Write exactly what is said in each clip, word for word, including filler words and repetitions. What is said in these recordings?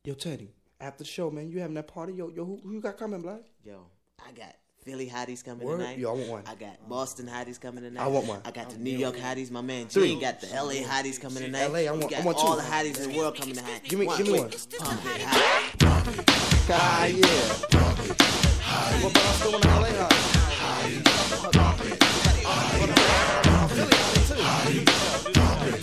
Yo, Teddy, after the show, man, you having that party? Yo, yo, who, who you got coming, blood? Yo, I got Philly hotties coming Word? tonight. Yo, I want one. I got Boston hotties coming tonight. I want one. I got the New York hotties. My man Three. Gene got the L A hotties coming tonight. L A, I want- We got I want two. all the hotties in the world coming tonight. Give me- give me wait, one. Pump it hot. Ah, yeah. What about I still want the L A hottie? Philly hottie, too.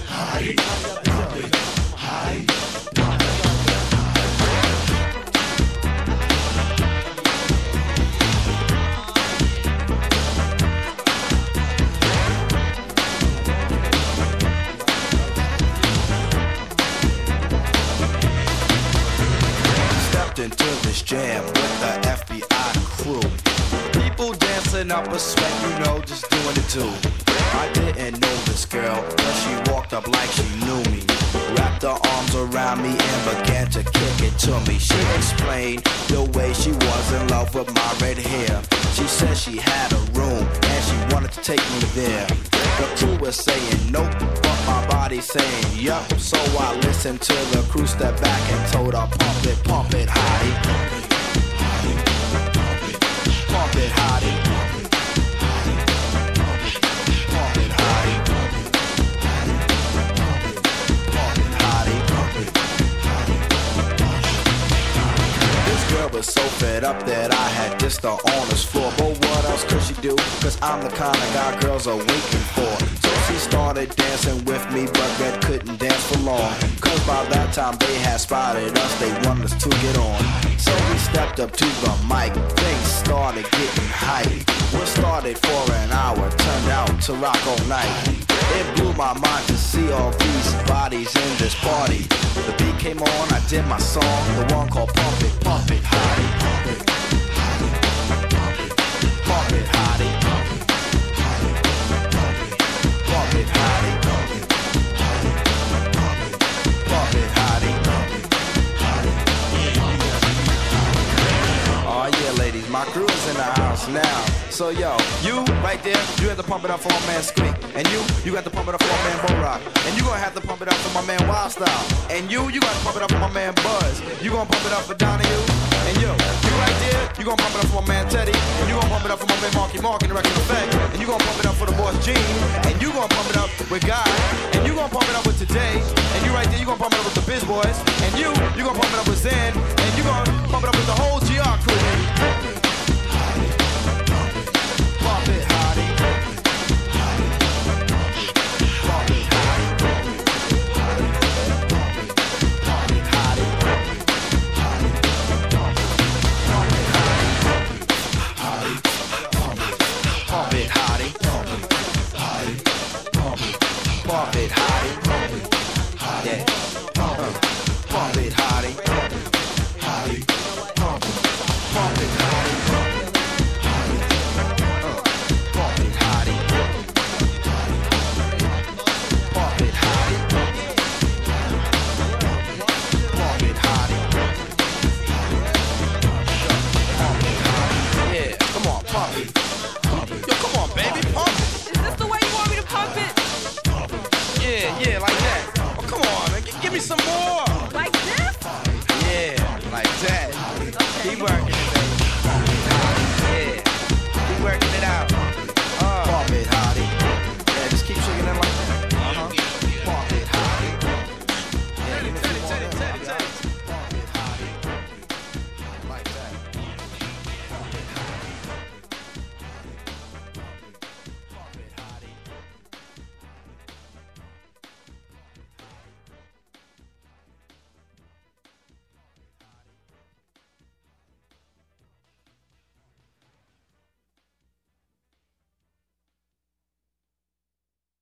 Stepped into this jam with the F B I crew. People dancing up a sweat, you know, just doing it too. I didn't know this girl, but she walked up like she knew me. Wrapped her arms around me and began to kick it to me. She explained the way she was in love with my red hair. She said she had a room and she wanted to take me there. The crew was saying nope, but my body saying yup. So I listened to the crew step back and told her pump it, pump it, hottie. Pump it, hottie. Pump it, hottie. Pump it, hottie. This girl was so fed up that I had dissed her on this floor. But what else could she do? Cause I'm the kind of guy girls are waiting for. So she started dancing with me, but Red couldn't dance for long. Cause by that time they had spotted us, they wanted us to get on. So we stepped up to the mic, things started getting hype. We started for an hour, turned out to rock all night. It blew my mind to see all these bodies in this party. The beat came on, I did my song, the one called Pump It, Pump It, Hottie. Pump it, Pump it, Hottie. Pump it, Hottie. Pump it, Hottie. Oh yeah, ladies, my crew is in the house now. So yo, you right there, you have to pump it up for my man Squeak. And you, you got to pump it up for my man Bo Rock. And you gonna have to pump it up for my man Wild Style. And you, you gotta pump it up for my man Buzz. You gonna pump it up for Donahue. And you, you right there, you gonna pump it up for my man Teddy. And you gonna pump it up for my man Marky Mark in the record effect. And you gonna pump it up for the boss Gene. And you gonna pump it up with Guy. And you gonna pump it up with Today. And you right there, you gonna pump it up with the Biz Boys. And you, you gonna pump it up with Zen. And you gonna pump it up with the whole G R crew, baby.